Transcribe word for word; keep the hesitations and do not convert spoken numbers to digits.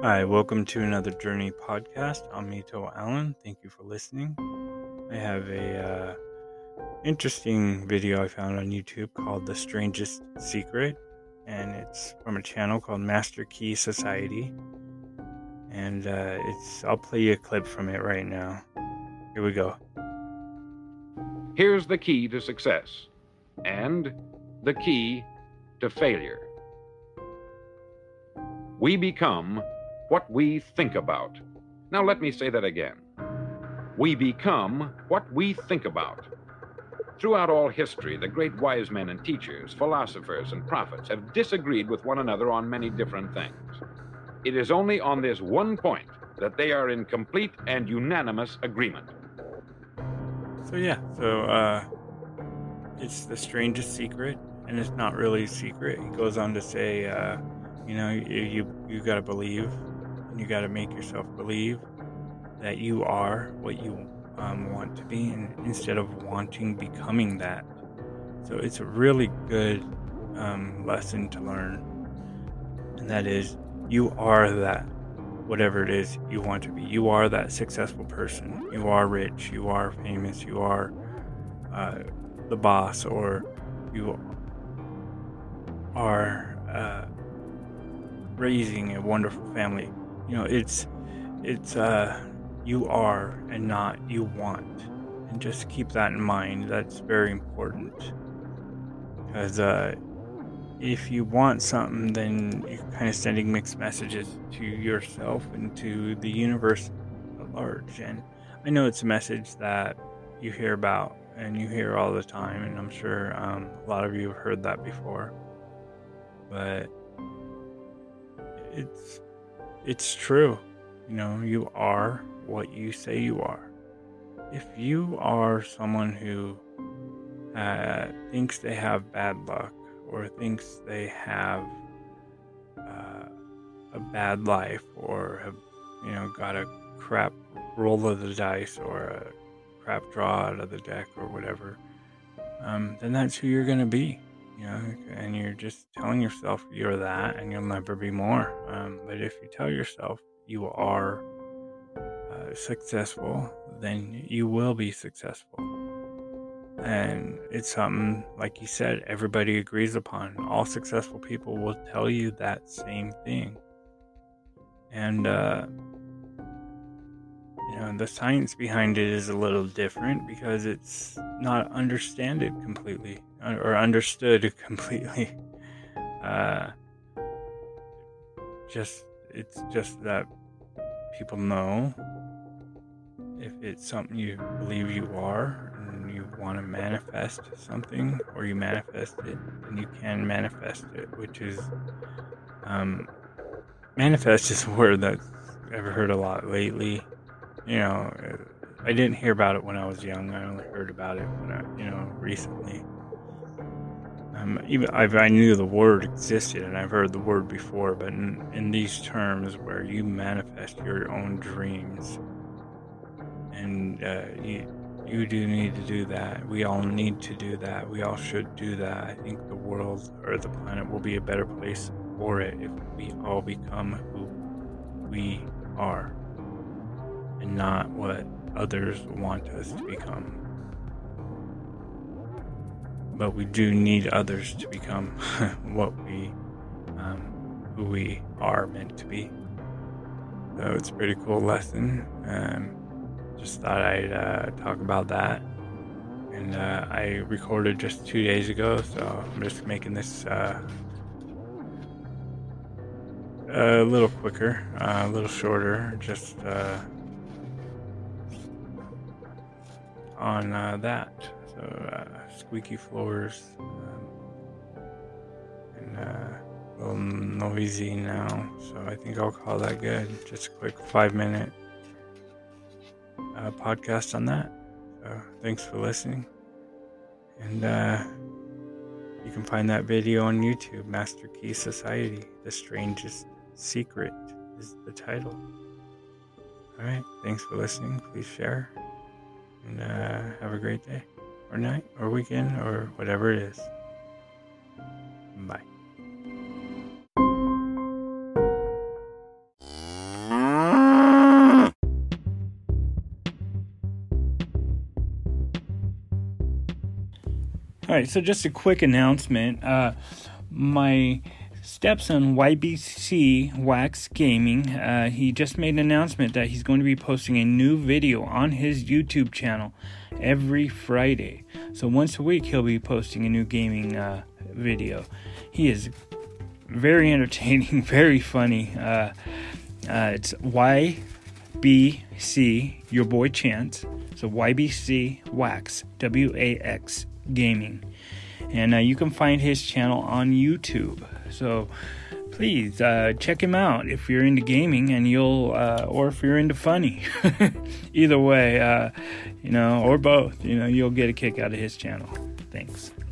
Hi, welcome to another Journey podcast. I'm Mito Allen. Thank you for listening. I have a uh, interesting video I found on YouTube called The Strangest Secret, and it's from a channel called Master Key Society. And uh, it's I'll play you a clip from it right now. Here we go. Here's the key to success and the key to failure. We become what we think about. Now let me say that again. We become what we think about. Throughout all history, the great wise men and teachers, philosophers and prophets have disagreed with one another on many different things. It is only on this one point that they are in complete and unanimous agreement. So yeah, so uh, it's The Strangest Secret, and it's not really a secret. He goes on to say, uh, you know, you you, you got to believe. You got to make yourself believe that you are what you um, want to be, and instead of wanting, becoming that. So it's a really good um, lesson to learn, and that is, you are that, whatever it is you want to be. You are that successful person. You are rich. You are famous. You are uh, the boss, or you are uh, raising a wonderful family. You know, it's it's uh you are and not you want, and just keep that in mind. That's very important, because uh if you want something, then you're kind of sending mixed messages to yourself and to the universe at large. And I know it's a message that you hear about and you hear all the time, and I'm sure um, a lot of you have heard that before, but it's it's true. You know, you are what you say you are. If you are someone who uh, thinks they have bad luck, or thinks they have uh, a bad life, or have, you know, got a crap roll of the dice, or a crap draw out of the deck, or whatever, um, then that's who you're going to be. You know, and you're just telling yourself you're that, and you'll never be more. Um, but if you tell yourself you are uh, successful, then you will be successful. And it's something, like you said, everybody agrees upon. All successful people will tell you that same thing. And, uh, you know, the science behind it is a little different, because it's not understood completely, or understood completely. Uh, just, it's just that people know if it's something you believe you are, and you want to manifest something, or you manifest it, and you can manifest it, which is, um, manifest is a word that I've heard a lot lately. You know, I didn't hear about it when I was young. I only heard about it when I, you know, recently. Um, even I've, I knew the word existed, and I've heard the word before, but in, in these terms where you manifest your own dreams, and uh, you you do need to do that. We all need to do that. We all should do that. I think the world, or the planet, will be a better place for it if we all become who we are, and not what others want us to become. But we do need others to become what we, um, who we are meant to be. So it's a pretty cool lesson. Um, just thought I'd uh, talk about that. And uh, I recorded just two days ago, so I'm just making this uh, a little quicker, uh, a little shorter, just uh, on uh, that. So uh, squeaky floors, um, and uh, a little noisy now, so I think I'll call that good. Just a quick five minute uh, podcast on that. So thanks for listening, and uh, you can find that video on YouTube. Master Key Society, The Strangest Secret is the title. Alright, thanks for listening. Please share, and uh, have a great day, or night, or weekend, or whatever it is. Bye. right, so just a quick announcement. Uh, my stepson, Y B C Wax Gaming, uh, he just made an announcement that he's going to be posting a new video on his YouTube channel every Friday. So once a week, he'll be posting a new gaming uh, video. He is very entertaining, very funny. Uh, uh, it's Y B C, your boy Chance. So Y B C Wax, W A X Gaming. And uh, you can find his channel on YouTube. So please uh, check him out if you're into gaming, and you'll, uh, or if you're into funny. Either way, uh, you know, or both, you know, you'll get a kick out of his channel. Thanks.